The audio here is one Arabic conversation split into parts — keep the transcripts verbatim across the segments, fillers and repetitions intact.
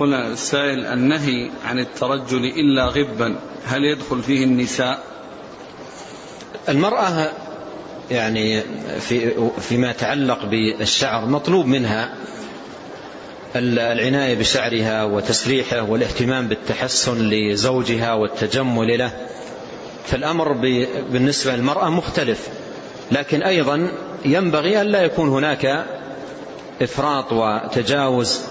هنا السائل: النهي عن الترجل إلا غبا هل يدخل فيه النساء؟ المرأة يعني في فيما يتعلق بالشعر مطلوب منها العناية بشعرها وتسريحه والاهتمام بالتحسن لزوجها والتجمل له، فالأمر بالنسبة للمرأة مختلف، لكن أيضا ينبغي أن لا يكون هناك إفراط وتجاوز،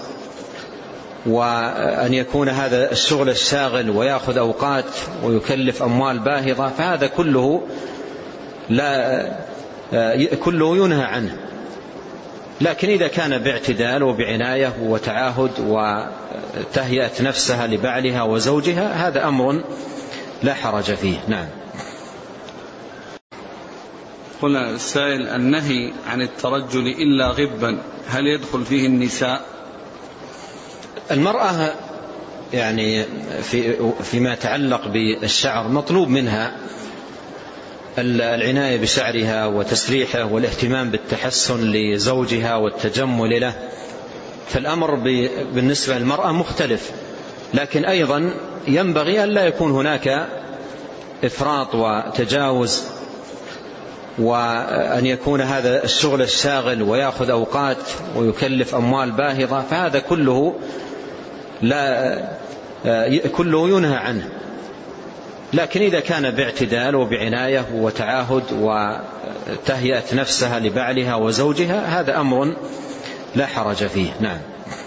وأن يكون هذا الشغل الشاغل ويأخذ أوقات ويكلف أموال باهظة، فهذا كله لا كله ينهى عنه. لكن إذا كان باعتدال وبعناية وتعاهد وتهيئة نفسها لبعلها وزوجها هذا أمر لا حرج فيه. نعم. هنا السائل: النهي عن الترجل إلا غبا هل يدخل فيه النساء؟ المرأة يعني في فيما يتعلق بالشعر مطلوب منها العناية بشعرها وتسريحه والاهتمام بالتحسن لزوجها والتجمل له، فالأمر بالنسبة للمرأة مختلف، لكن أيضا ينبغي أن لا يكون هناك إفراط وتجاوز، وأن يكون هذا الشغل الشاغل ويأخذ أوقات ويكلف أموال باهظة، فهذا كله لا كله ينهى عنه. لكن إذا كان باعتدال وبعناية وتعاهد وتهيئة نفسها لبعلها وزوجها هذا أمر لا حرج فيه. نعم.